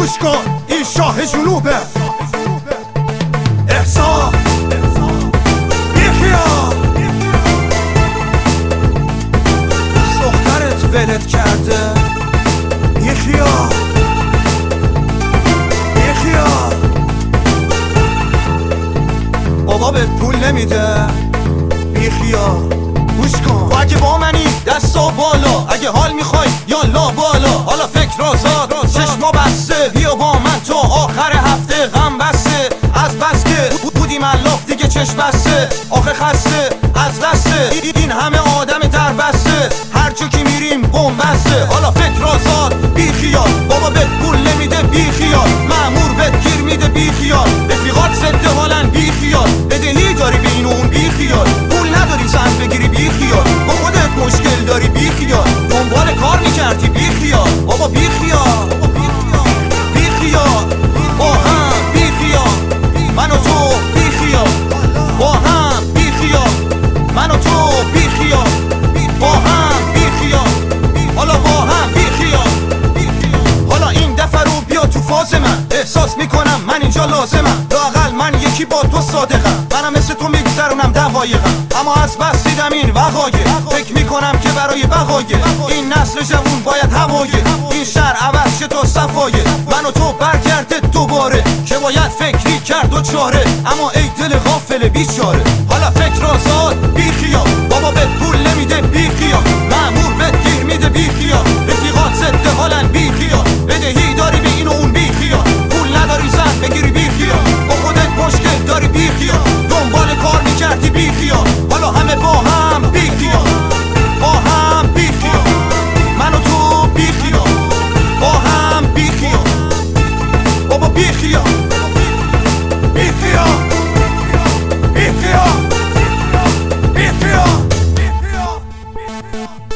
گوش کن این شاه جنوبه احسان بیخیال دخترت ولت کرده بیخیال بیخیال بابا به پول نمیده بیخیال گوش کن تو اگه با منی دستا بالا اگه حال میخوای یا لا بالا حالا فکر آزاد چشما بسته بیا با من تا آخر هفته غم بسته از بس که بودیم الاف دیگه چشم بسته آخه خسته از دسته این همه آدم در بسته هر جا که میریم بم بسته حالا فکر آزاد بی خیال بابا به پول نمیده بی خیال مأمور بهت گیر میده بی خیال رفیقات ضد حالن بی خیال بدهی داری به این و اون بی خیال پول نداری زن بگیری بی خیال با خودت مشکل داری بی خیال دنبال کار میکردی بی خیال بابا بی خیال بی خیال با هم بی خیال من و تو بی خیال با هم بی خیال من و تو بی خیال با هم بی خیال حالا با هم بی خیال حالا این دفعه رو بیا تو فاز من احساس میکنم من اینجا لازمم لااقل من یکی با تو صادقم منم مثل تو میگذرونم دقایقم اما از بس دیدم این وقایع فکر میکنم که برای بقایه این نسل جوون باید هوایه این شهر عوض شه تا صفایه من و تو برگرده دوباره که باید فکری کرد و چاره اما ای دل غافل بیچاره حالا فکر آزاد بی خیال بابا به پول نمیده بی خیال مأمور بهت گیر میده بی خیال رفیقات ضد حالن بی خیال بدهی داری به این و اون بی خیال پول نداری زن بگیری بی خیال با خودت مشکل داری بی خیال دنبال کار میکردی بی خیال حالا همه با هم بی خیال با هم بی خیال من و تو بی خیال با هم بی خیال بابا بی خیال بی خیال بی خیال بی خیال